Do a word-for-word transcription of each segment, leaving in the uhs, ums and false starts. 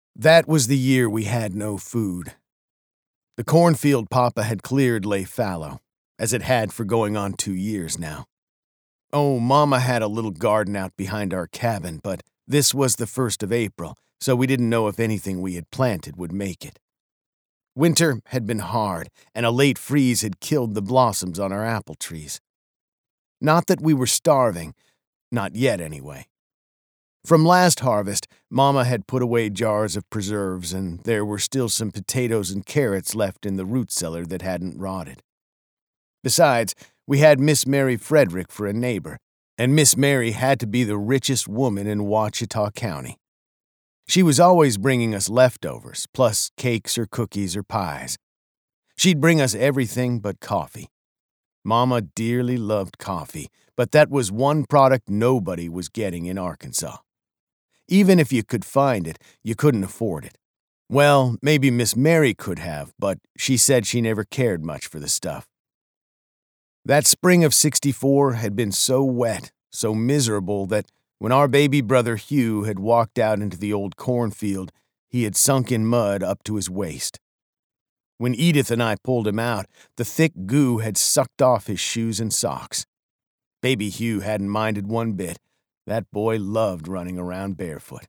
That was the year we had no food. The cornfield Papa had cleared lay fallow, as it had for going on two years now. Oh, Mama had a little garden out behind our cabin, but this was the first of April, so we didn't know if anything we had planted would make it. Winter had been hard, and a late freeze had killed the blossoms on our apple trees. Not that we were starving, not yet anyway. From last harvest, Mama had put away jars of preserves, and there were still some potatoes and carrots left in the root cellar that hadn't rotted. Besides, we had Miss Mary Frederick for a neighbor, and Miss Mary had to be the richest woman in Ouachita County. She was always bringing us leftovers, plus cakes or cookies or pies. She'd bring us everything but coffee. Mama dearly loved coffee, but that was one product nobody was getting in Arkansas. Even if you could find it, you couldn't afford it. Well, maybe Miss Mary could have, but she said she never cared much for the stuff. That spring of sixty-four had been so wet, so miserable, that when our baby brother Hugh had walked out into the old cornfield, he had sunk in mud up to his waist. When Edith and I pulled him out, the thick goo had sucked off his shoes and socks. Baby Hugh hadn't minded one bit. That boy loved running around barefoot.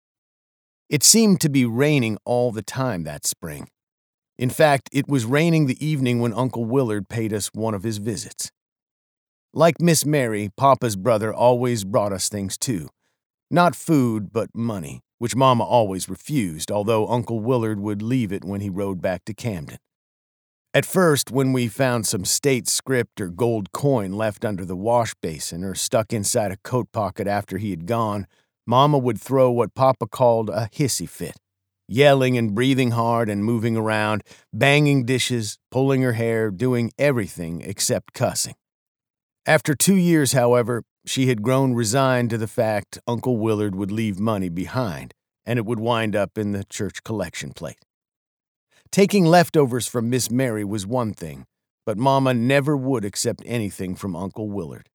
It seemed to be raining all the time that spring. In fact, it was raining the evening when Uncle Willard paid us one of his visits. Like Miss Mary, Papa's brother always brought us things too. Not food, but money, which Mama always refused, although Uncle Willard would leave it when he rode back to Camden. At first, when we found some state script or gold coin left under the wash basin or stuck inside a coat pocket after he had gone, Mama would throw what Papa called a hissy fit, yelling and breathing hard and moving around, banging dishes, pulling her hair, doing everything except cussing. After two years, however, she had grown resigned to the fact Uncle Willard would leave money behind, and it would wind up in the church collection plate. Taking leftovers from Miss Mary was one thing, but Mama never would accept anything from Uncle Willard.